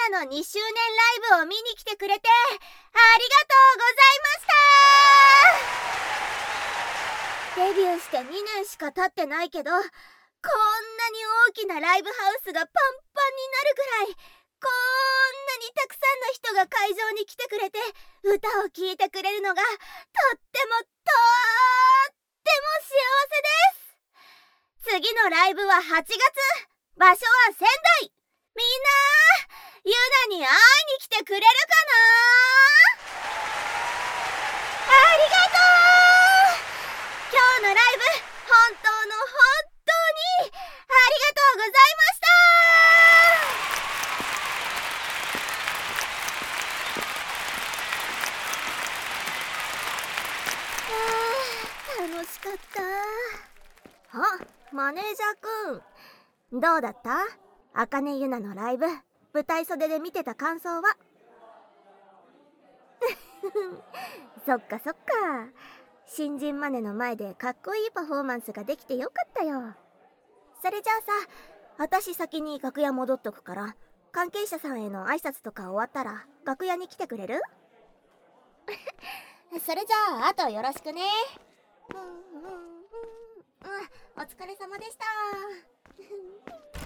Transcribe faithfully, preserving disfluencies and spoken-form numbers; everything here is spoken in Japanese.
ナのにしゅうねんライブを見に来てくれてありがとうございました。デビューしてにねんしか経ってないけど、こんなに大きなライブハウスがパンパンになるぐらい、こんなにたくさんの人が会場に来てくれて歌を聴いてくれるのがとってもとっても幸せです。次のライブははちがつ、場所は仙台。みんなユナに会いに来てくれるかな。ありがとう。今日のライブ本当の本当にありがとうございました。あー楽しかった。あ、マネージャーくん、どうだった？あかねゆなのライブ、舞台袖で見てた感想は？そっかそっか、新人マネの前でかっこいいパフォーマンスができてよかったよ。それじゃあさ、私先に楽屋戻っとくから、関係者さんへの挨拶とか終わったら楽屋に来てくれる？それじゃああとよろしくね。うんうんうん、うん、お疲れ様でした。